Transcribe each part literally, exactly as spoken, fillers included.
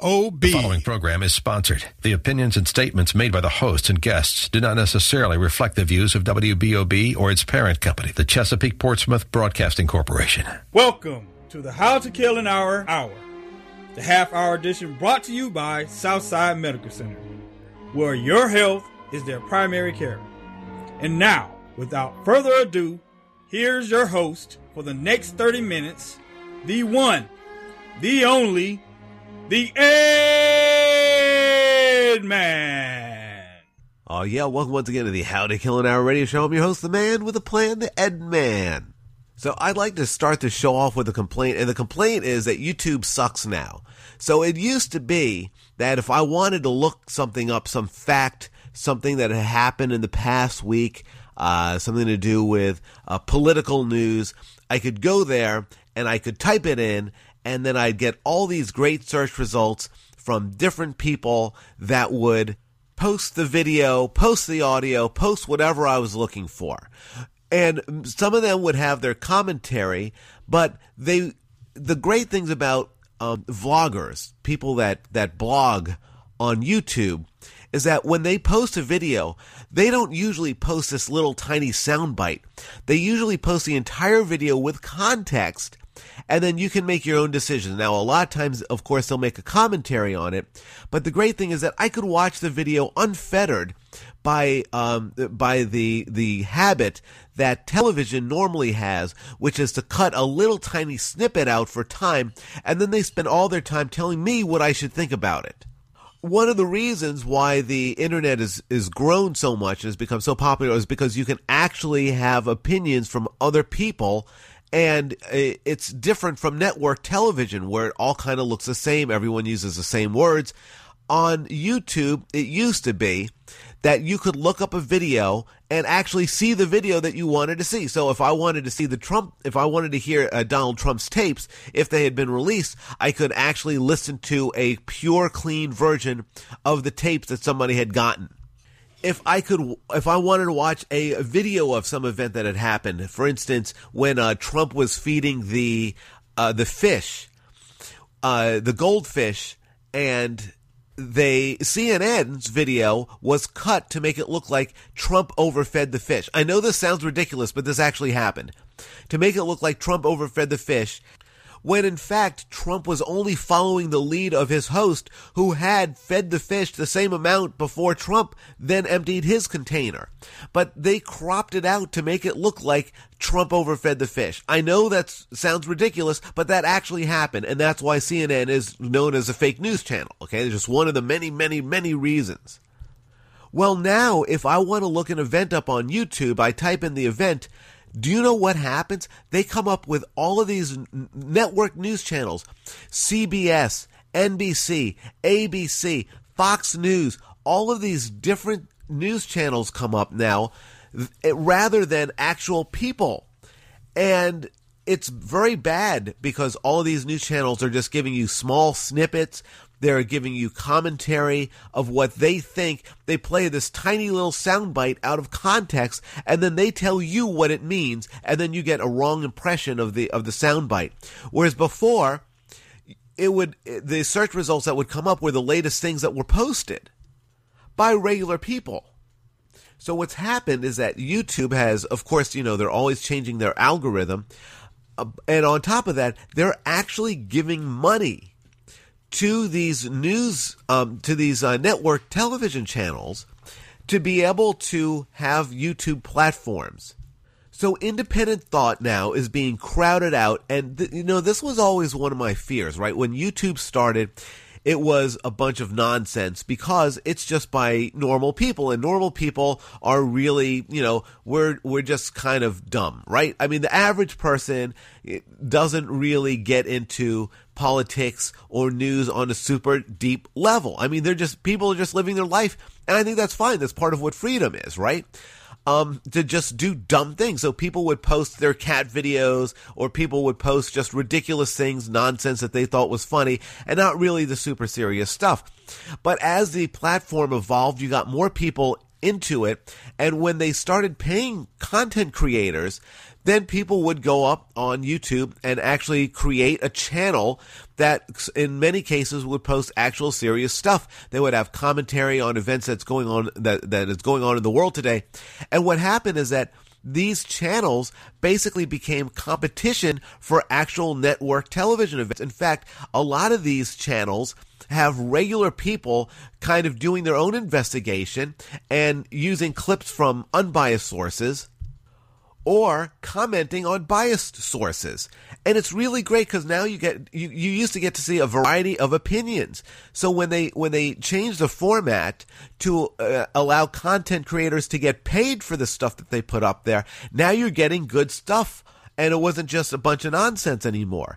O B. The following program is sponsored. The opinions and statements made by the hosts and guests do not necessarily reflect the views of W B O B or its parent company, the Chesapeake Portsmouth Broadcasting Corporation. Welcome to the How to Kill an Hour Hour, the half-hour edition brought to you by Southside Medical Center, where your health is their primary care. And now, without further ado, here's your host for the next thirty minutes, the one, the only, the Ed Man. Oh yeah, welcome once again to the How to Kill an Hour radio show. I'm your host, the man with a plan, the Ed Man. So I'd like to start the show off with a complaint, and the complaint is that YouTube sucks now. So it used to be that if I wanted to look something up, some fact, something that had happened in the past week, uh, something to do with uh, political news, I could go there and I could type it in, and then I'd get all these great search results from different people that would post the video, post the audio, post whatever I was looking for. And some of them would have their commentary, but they, the great things about um, vloggers, people that, that blog on YouTube, is that when they post a video, they don't usually post this little tiny soundbite. They usually post the entire video with context, and then you can make your own decisions. Now, a lot of times, of course, they'll make a commentary on it, but the great thing is that I could watch the video unfettered by um, by the the habit that television normally has, which is to cut a little tiny snippet out for time, and then they spend all their time telling me what I should think about it. One of the reasons why the internet is, is grown so much and has become so popular is because you can actually have opinions from other people, and it's different from network television where it all kind of looks the same. Everyone uses the same words. On YouTube, it used to be that you could look up a video and actually see the video that you wanted to see. So if I wanted to see the Trump, if I wanted to hear uh, Donald Trump's tapes, if they had been released, I could actually listen to a pure, clean version of the tapes that somebody had gotten. If I could, if I wanted to watch a video of some event that had happened, for instance, when uh, Trump was feeding the uh, the fish, uh, the goldfish, and they C N N's video was cut to make it look like Trump overfed the fish. I know this sounds ridiculous, but this actually happened. To make it look like Trump overfed the fish, when in fact Trump was only following the lead of his host, who had fed the fish the same amount before Trump then emptied his container. But they cropped it out to make it look like Trump overfed the fish. I know that sounds ridiculous, but that actually happened, and that's why C N N is known as a fake news channel, okay? It's just one of the many, many, many reasons. Well, now, if I want to look an event up on YouTube, I type in the event. Do you know what happens? They come up with all of these n- network news channels, C B S, N B C, A B C, Fox News, all of these different news channels come up now th- rather than actual people. And it's very bad because all of these news channels are just giving you small snippets. They're giving you commentary of what they think. They play this tiny little soundbite out of context, and then they tell you what it means, and then you get a wrong impression of the of the soundbite. Whereas before, it would the search results that would come up were the latest things that were posted by regular people. So what's happened is that YouTube has, of course, you know, they're always changing their algorithm, uh, and on top of that, they're actually giving money to these news, um, to these uh, network television channels to be able to have YouTube platforms. So independent thought now is being crowded out, and th- you know, this was always one of my fears, right? When YouTube started, it was a bunch of nonsense because it's just by normal people, and normal people are really, you know, we're we're just kind of dumb, right? I mean, the average person doesn't really get into politics or news on a super deep level. I mean, they're just, people are just living their life, and I think that's fine. That's part of what freedom is, right? Um, to just do dumb things. So people would post their cat videos, or people would post just ridiculous things, nonsense that they thought was funny, and not really the super serious stuff. But as the platform evolved, you got more people into it. And when they started paying content creators, then people would go up on YouTube and actually create a channel that in many cases would post actual serious stuff. They would have commentary on events that's going on, that, that is going on in the world today. And what happened is that these channels basically became competition for actual network television events. In fact, a lot of these channels have regular people kind of doing their own investigation and using clips from unbiased sources or commenting on biased sources. And it's really great because now you get you, you used to get to see a variety of opinions. So when they when they changed the format to uh, allow content creators to get paid for the stuff that they put up there, now you're getting good stuff. And it wasn't just a bunch of nonsense anymore.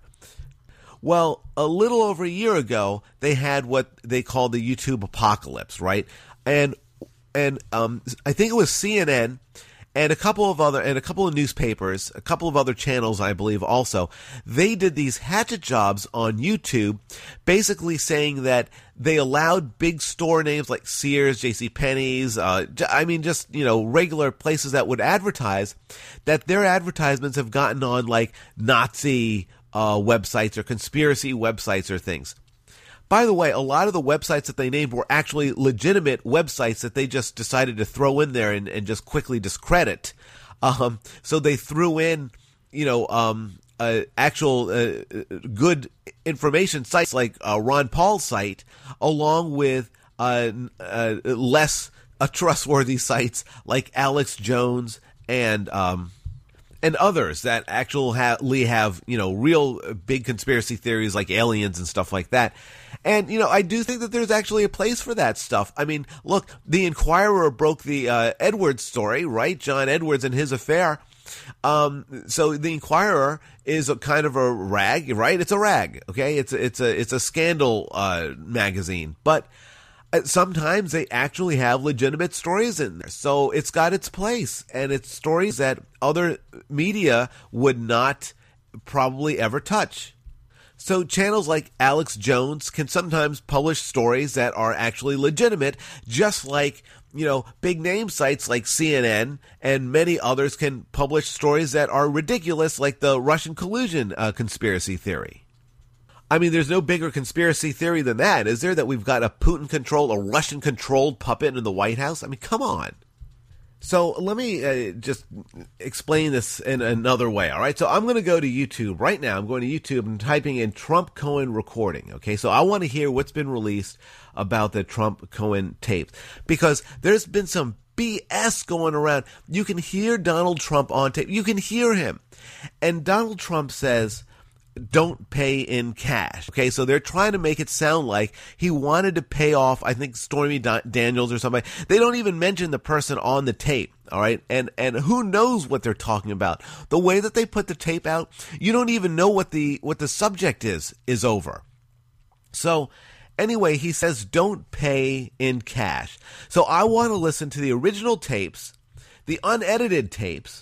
Well, a little over a year ago, they had what they called the YouTube apocalypse, right? And and um, I think it was C N N and a couple of other, and a couple of newspapers, a couple of other channels, I believe also, they did these hatchet jobs on YouTube, basically saying that they allowed big store names like Sears, JCPenney's, uh, I mean, just, you know, regular places that would advertise, that their advertisements have gotten on like Nazi uh, websites or conspiracy websites or things. By the way, a lot of the websites that they named were actually legitimate websites that they just decided to throw in there and, and just quickly discredit. Um, so they threw in, you know, um, uh, actual uh, good information sites like uh, Ron Paul's site, along with uh, uh, less uh, trustworthy sites like Alex Jones and um, and others that actually have, you know, real big conspiracy theories like aliens and stuff like that. And, you know, I do think that there's actually a place for that stuff. I mean, look, the Inquirer broke the uh, Edwards story, right? John Edwards and his affair. Um, so the Inquirer is a kind of a rag, right? It's a rag, okay? It's a, it's a, it's a scandal uh, magazine. But sometimes they actually have legitimate stories in there. So it's got its place. And it's stories that other media would not probably ever touch. So channels like Alex Jones can sometimes publish stories that are actually legitimate, just like, you know, big name sites like C N N and many others can publish stories that are ridiculous, like the Russian collusion uh, conspiracy theory. I mean, there's no bigger conspiracy theory than that, is there? That we've got a Putin-controlled, a Russian-controlled puppet in the White House? I mean, come on. So let me uh, just explain this in another way, all right? So I'm going to go to YouTube right now. I'm going to YouTube and typing in Trump-Cohen recording, okay? So I want to hear what's been released about the Trump-Cohen tapes, because there's been some B S going around. You can hear Donald Trump on tape. You can hear him. And Donald Trump says, don't pay in cash. Okay, so they're trying to make it sound like he wanted to pay off, I think, Stormy Daniels or somebody. They don't even mention the person on the tape, all right? And and who knows what they're talking about. The way that they put the tape out, you don't even know what the what the subject is, is over. So anyway, he says don't pay in cash. So I want to listen to the original tapes, the unedited tapes,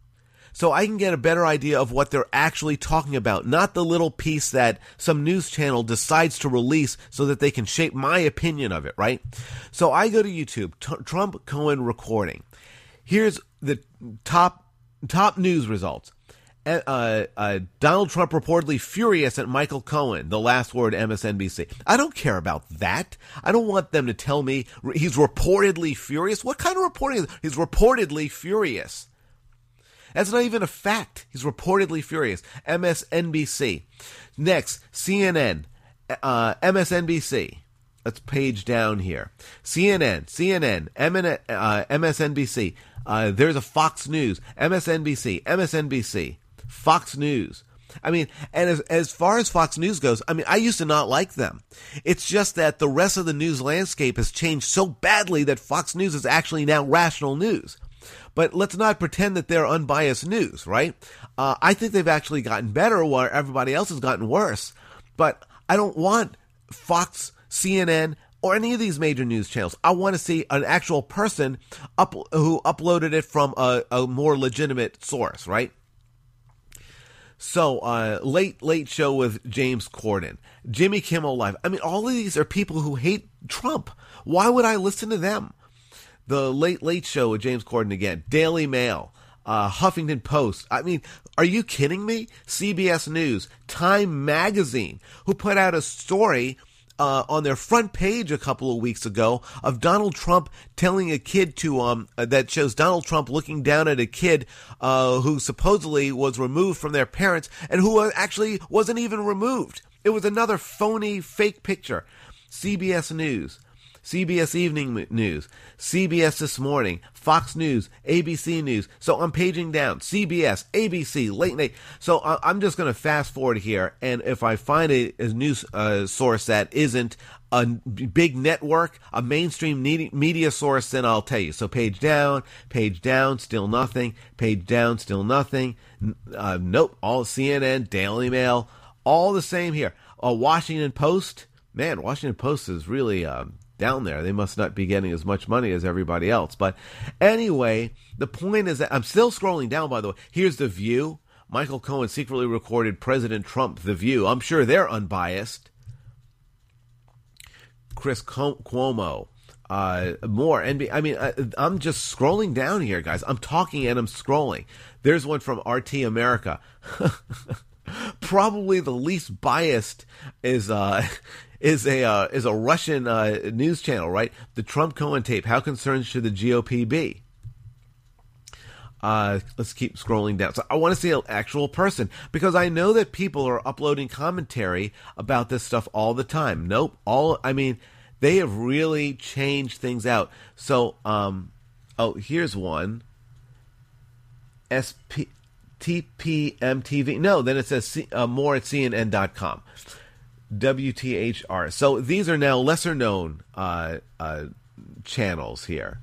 so I can get a better idea of what they're actually talking about, not the little piece that some news channel decides to release so that they can shape my opinion of it, right? So I go to YouTube, T- Trump-Cohen recording. Here's the top top news results. Uh, uh, Donald Trump reportedly furious at Michael Cohen, the last word M S N B C. I don't care about that. I don't want them to tell me he's reportedly furious. What kind of reporting is it? He's reportedly furious. That's not even a fact. He's reportedly furious. M S N B C. Next, C N N. Uh, M S N B C. Let's page down here. C N N. C N N. M- uh, M S N B C. Uh, there's a Fox News. M S N B C. M S N B C. Fox News. I mean, and as, as far as Fox News goes, I mean, I used to not like them. It's just that the rest of the news landscape has changed so badly that Fox News is actually now rational news. But let's not pretend that they're unbiased news, right? Uh, I think they've actually gotten better while everybody else has gotten worse. But I don't want Fox, C N N, or any of these major news channels. I want to see an actual person up, who uploaded it from a, a more legitimate source, right? So, uh, late, late show with James Corden, Jimmy Kimmel Live. I mean, all of these are people who hate Trump. Why would I listen to them? The Late Late Show with James Corden again, Daily Mail, uh, Huffington Post. I mean, are you kidding me? C B S News, Time Magazine, who put out a story uh, on their front page a couple of weeks ago of Donald Trump telling a kid to, um, uh, that shows Donald Trump looking down at a kid uh, who supposedly was removed from their parents and who actually wasn't even removed. It was another phony, fake picture. C B S News, C B S Evening News, C B S This Morning, Fox News, A B C News. So I'm paging down. C B S, A B C, Late Night. So I'm just going to fast forward here, and if I find a, a news uh, source that isn't a big network, a mainstream media source, then I'll tell you. So page down, page down, still nothing. Page down, still nothing. Uh, nope, all C N N, Daily Mail, all the same here. Uh, Washington Post. Man, Washington Post is really um, down there. They must not be getting as much money as everybody else. But anyway, the point is that I'm still scrolling down, by the way. Here's The View. Michael Cohen secretly recorded President Trump, The View. I'm sure they're unbiased. Chris Cuomo. Uh, more. N B A. I mean, I, I'm just scrolling down here, guys. I'm talking and I'm scrolling. There's one from R T America. Probably the least biased is... Uh, is a uh, is a Russian uh, news channel, right? The Trump Cohen tape. How concerned should the G O P be? Uh, let's keep scrolling down. So I want to see an actual person because I know that people are uploading commentary about this stuff all the time. Nope. All I mean, they have really changed things out. So, um, oh, here's one. S P T P M T V. No, then it says C, uh, more at C N N dot com. W T H R. So these are now lesser known uh, uh, channels here.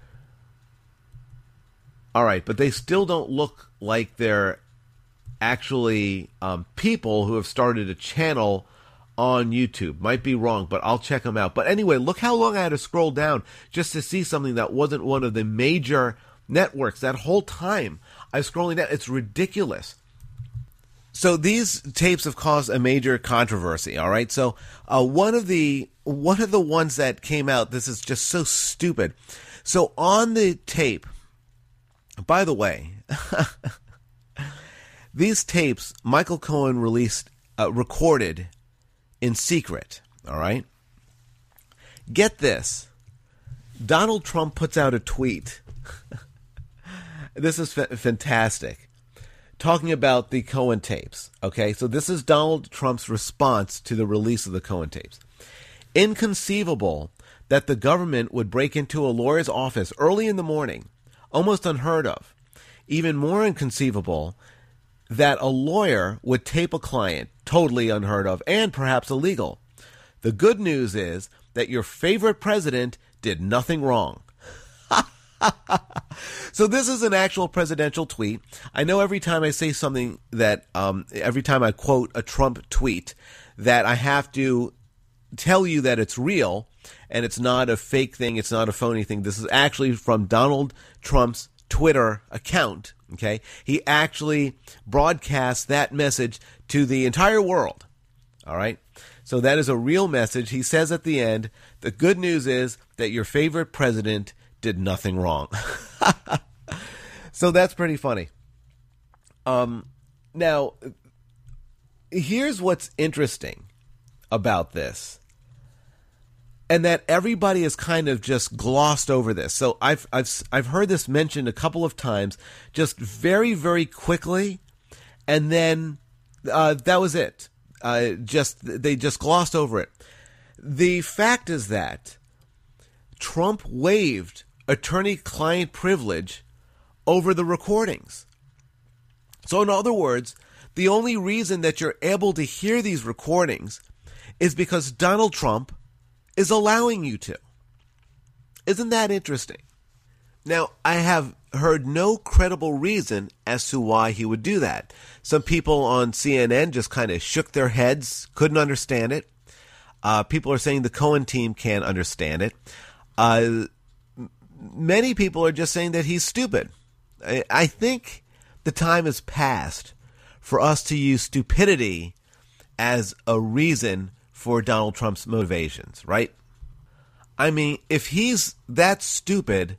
All right, but they still don't look like they're actually um, people who have started a channel on YouTube. Might be wrong, but I'll check them out. But anyway, look how long I had to scroll down just to see something that wasn't one of the major networks. That whole time I was scrolling down. It's ridiculous. So these tapes have caused a major controversy, all right? So uh, one of the one of the ones that came out, this is just so stupid. So on the tape, by the way, these tapes Michael Cohen released, uh, recorded in secret, all right? Get this. Donald Trump puts out a tweet. This is fa- fantastic. Talking about the Cohen tapes, okay? So this is Donald Trump's response to the release of the Cohen tapes. Inconceivable that the government would break into a lawyer's office early in the morning, almost unheard of. Even more inconceivable that a lawyer would tape a client, totally unheard of, and perhaps illegal. The good news is that your favorite president did nothing wrong. So this is an actual presidential tweet. I know every time I say something that, um, every time I quote a Trump tweet, that I have to tell you that it's real and it's not a fake thing, it's not a phony thing. This is actually from Donald Trump's Twitter account, okay? He actually broadcast that message to the entire world, all right? So that is a real message. He says at the end, the good news is that your favorite president did nothing wrong. So that's pretty funny. Um, now, here's what's interesting about this, and that everybody has kind of just glossed over this. So I've I've I've heard this mentioned a couple of times, just very very quickly, and then uh, that was it. Uh, just they just glossed over it. The fact is that Trump waived attorney-client privilege over the recordings. So in other words, the only reason that you're able to hear these recordings is because Donald Trump is allowing you to. Isn't that interesting? Now, I have heard no credible reason as to why he would do that. Some people on C N N just kind of shook their heads, couldn't understand it. Uh, people are saying the Cohen team can't understand it. Uh, many people are just saying that he's stupid. I, I think the time has passed for us to use stupidity as a reason for Donald Trump's motivations, right? I mean, if he's that stupid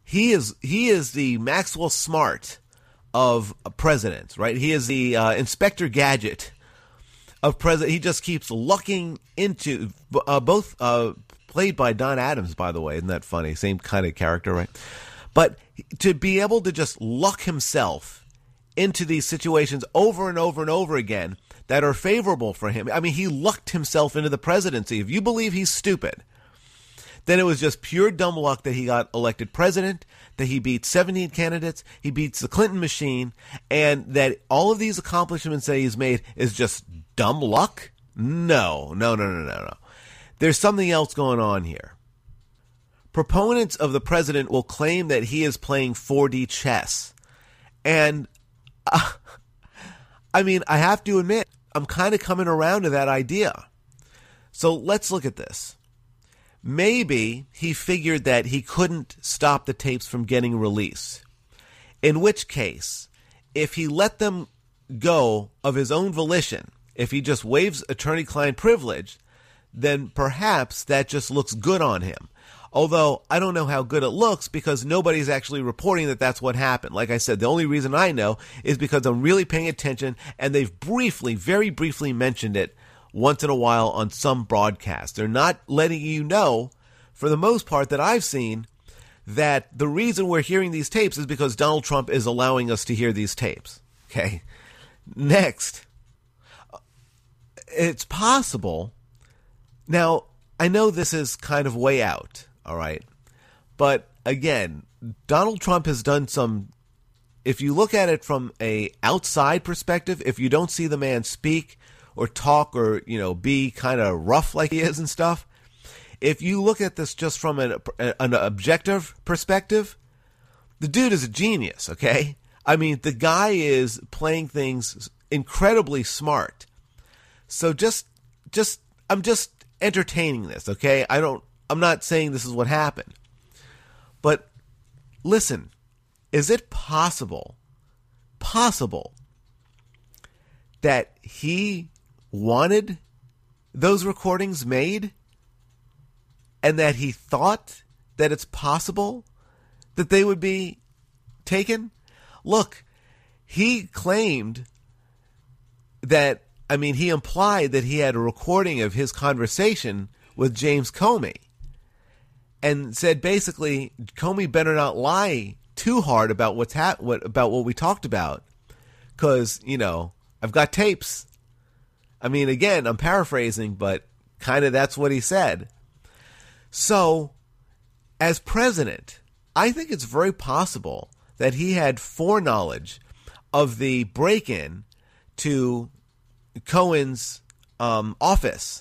he is he is the Maxwell Smart of presidents, right? He is the uh, Inspector Gadget of president. He just keeps lucking into uh, both uh, played by Don Adams, by the way. Isn't that funny? Same kind of character, right? But to be able to just luck himself into these situations over and over and over again that are favorable for him. I mean, he lucked himself into the presidency. If you believe he's stupid, then it was just pure dumb luck that he got elected president, that he beat seventeen candidates, he beats the Clinton machine, and that all of these accomplishments that he's made is just dumb luck? No, no, no, no, no, no. There's something else going on here. Proponents of the president will claim that he is playing four D chess. And, uh, I mean, I have to admit, I'm kind of coming around to that idea. So let's look at this. Maybe he figured that he couldn't stop the tapes from getting released. In which case, if he let them go of his own volition, if he just waives attorney-client privilege, then perhaps that just looks good on him. Although I don't know how good it looks because nobody's actually reporting that that's what happened. Like I said, the only reason I know is because I'm really paying attention and they've briefly, very briefly mentioned it once in a while on some broadcast. They're not letting you know, for the most part that I've seen, that the reason we're hearing these tapes is because Donald Trump is allowing us to hear these tapes. Okay. Next. It's possible. Now, I know this is kind of way out, all right? But again, Donald Trump has done some, if you look at it from a outside perspective, if you don't see the man speak or talk or, you know, be kind of rough like he is and stuff, if you look at this just from an, an objective perspective, the dude is a genius, okay? I mean, the guy is playing things incredibly smart. So just, just, I'm just entertaining this, okay? I don't, I'm not saying this is what happened. But listen, is it possible, possible that he wanted those recordings made and that he thought that it's possible that they would be taken? Look, he claimed that, I mean, he implied that he had a recording of his conversation with James Comey and said basically Comey better not lie too hard about what's ha- what about what we talked about because, you know, I've got tapes. I mean, again, I'm paraphrasing, but kind of that's what he said. So, as president, I think it's very possible that he had foreknowledge of the break-in to Cohen's um, office.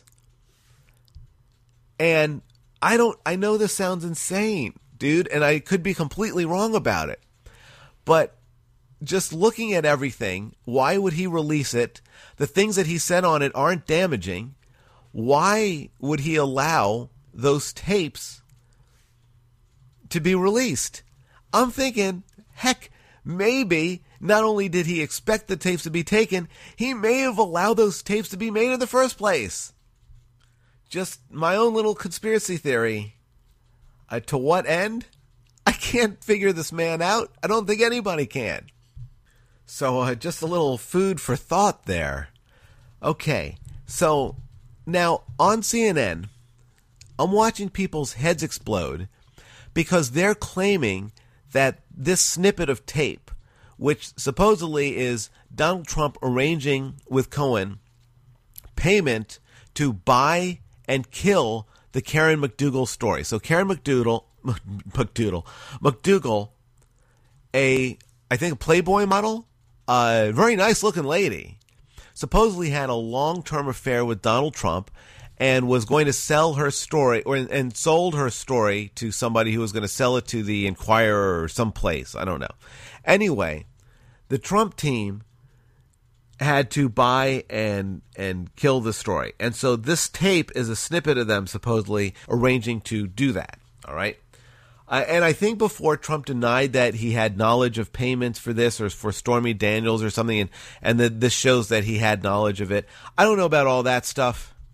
And I don't, I know this sounds insane, dude, and I could be completely wrong about it. But just looking at everything, why would he release it? The things that he said on it aren't damaging. Why would he allow those tapes to be released? I'm thinking, heck, maybe not only did he expect the tapes to be taken, he may have allowed those tapes to be made in the first place. Just my own little conspiracy theory. Uh, to what end? I can't figure this man out. I don't think anybody can. So uh, just a little food for thought there. Okay, so now on C N N, I'm watching people's heads explode because they're claiming that this snippet of tape, which supposedly is Donald Trump arranging with Cohen payment to buy and kill the Karen McDougal story. So Karen McDougal, McDougal, McDougal, a, I think a Playboy model, a very nice looking lady, supposedly had a long-term affair with Donald Trump and was going to sell her story, or and sold her story to somebody who was going to sell it to the Inquirer or someplace. I don't know. Anyway, the Trump team had to buy and and kill the story. And so this tape is a snippet of them supposedly arranging to do that. All right. Uh, and I think before Trump denied that he had knowledge of payments for this or for Stormy Daniels or something, and, and that this shows that he had knowledge of it. I don't know about all that stuff.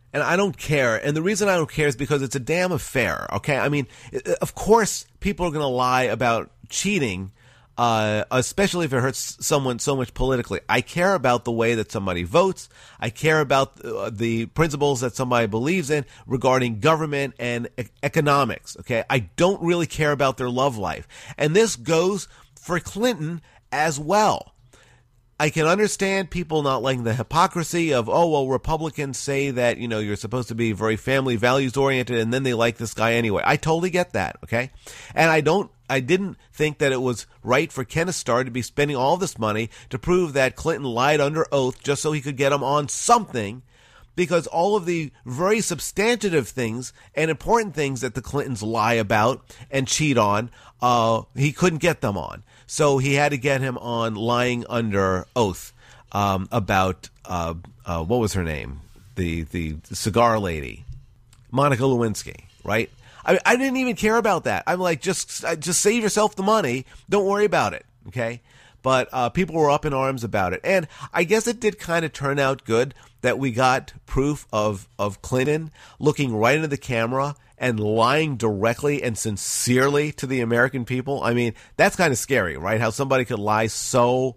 And I don't care. And the reason I don't care is because it's a damn affair, okay? I mean, of course people are going to lie about cheating, uh, especially if it hurts someone so much politically. I care about the way that somebody votes. I care about uh, the principles that somebody believes in regarding government and e- economics, okay? I don't really care about their love life. And this goes for Clinton as well. I can understand people not liking the hypocrisy of, oh, well, Republicans say that, you know, you're supposed to be very family values oriented and then they like this guy anyway. I totally get that, okay? And I don't, I didn't think that it was right for Kenneth Starr to be spending all this money to prove that Clinton lied under oath just so he could get him on something, because all of the very substantive things and important things that the Clintons lie about and cheat on, uh, he couldn't get them on. So he had to get him on lying under oath um, about, uh, uh, what was her name? The the cigar lady, Monica Lewinsky, right? I, I didn't even care about that. I'm like, just just save yourself the money. Don't worry about it, okay? But uh, people were up in arms about it. And I guess it did kind of turn out good that we got proof of, of Clinton looking right into the camera and lying directly and sincerely to the American people. I mean, that's kind of scary, right? How somebody could lie so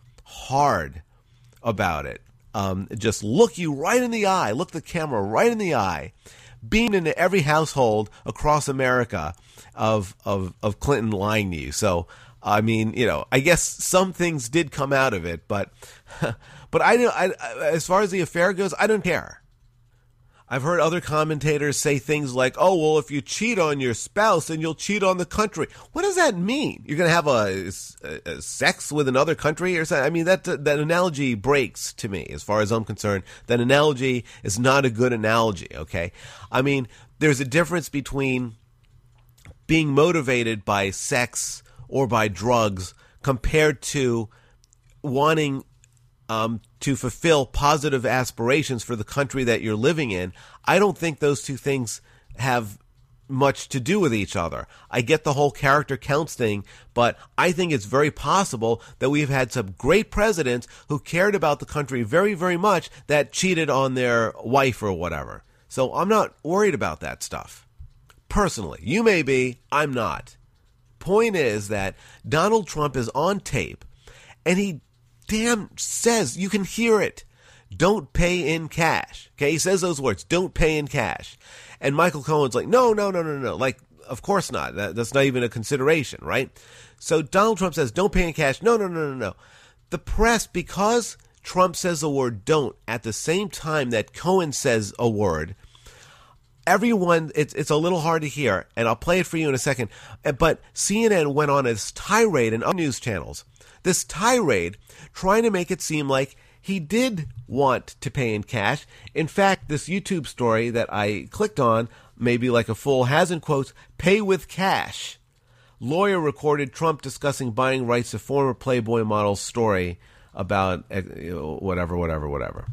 hard about it. Um, just look you right in the eye, look the camera right in the eye, beamed into every household across America of, of, of Clinton lying to you. So, I mean, you know, I guess some things did come out of it, but, but I don't, I, as far as the affair goes, I don't care. I've heard other commentators say things like, oh, well, if you cheat on your spouse, then you'll cheat on the country. What does that mean? You're going to have a, a, a sex with another country or something? I mean, that that analogy breaks to me as far as I'm concerned. That analogy is not a good analogy, okay? I mean, there's a difference between being motivated by sex or by drugs compared to wanting Um, to fulfill positive aspirations for the country that you're living in. I don't think those two things have much to do with each other. I get the whole character counts thing, but I think it's very possible that we've had some great presidents who cared about the country very, very much that cheated on their wife or whatever. So I'm not worried about that stuff. Personally, you may be, I'm not. Point is that Donald Trump is on tape, and he damn says, you can hear it, don't pay in cash. Okay, he says those words, don't pay in cash. And Michael Cohen's like, no, no, no, no, no. Like, of course not. That, that's not even a consideration, right? So Donald Trump says, don't pay in cash. No, no, no, no, no. The press, because Trump says the word don't at the same time that Cohen says a word, everyone, it's it's a little hard to hear, and I'll play it for you in a second. But C N N went on this tirade and other news channels, this tirade trying to make it seem like he did want to pay in cash. In fact, this YouTube story that I clicked on, maybe like a fool, has in quotes, pay with cash. Lawyer recorded Trump discussing buying rights to former Playboy model's story about whatever, whatever, whatever.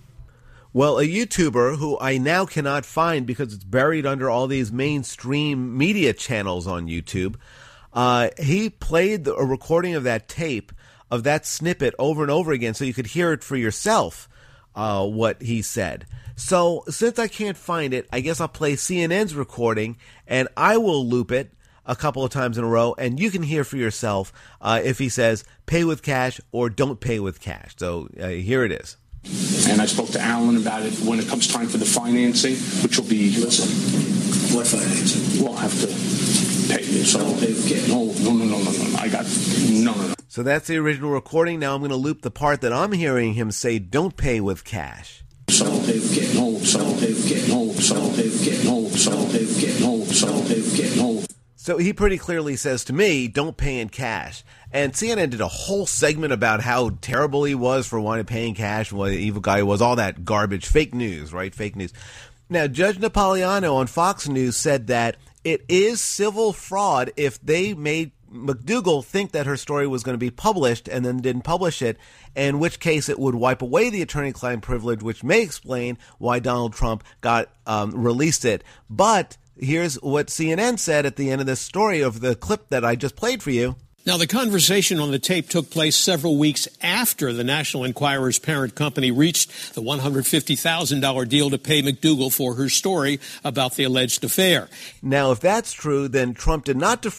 Well, a YouTuber who I now cannot find because it's buried under all these mainstream media channels on YouTube, uh, he played the, a recording of that tape, of that snippet over and over again so you could hear it for yourself, uh, what he said. So since I can't find it, I guess I'll play C N N's recording, and I will loop it a couple of times in a row, and you can hear for yourself uh, if he says pay with cash or don't pay with cash. So uh, here it is. And I spoke to Alan about it when it comes time for the financing, which will be... Listen, what financing? We'll have to pay. So, don't pay with cash. No, no, no, no, no, no. I got... No, no, no. So that's the original recording. Now I'm going to loop the part that I'm hearing him say, don't pay with cash. So, don't pay with cash. No, so, don't pay with cash. No, so, don't pay with cash. No, so, don't pay with cash. No, so, don't pay with cash. No. So he pretty clearly says to me, don't pay in cash. And C N N did a whole segment about how terrible he was for wanting to pay in cash, what an evil guy he was, all that garbage, fake news, right? Fake news. Now, Judge Napolitano on Fox News said that it is civil fraud if they made McDougal think that her story was going to be published and then didn't publish it, in which case it would wipe away the attorney-client privilege, which may explain why Donald Trump got um, released it. But here's what C N N said at the end of this story of the clip that I just played for you. Now, the conversation on the tape took place several weeks after the National Enquirer's parent company reached the one hundred fifty thousand dollars deal to pay McDougal for her story about the alleged affair. Now, if that's true, then Trump did not defer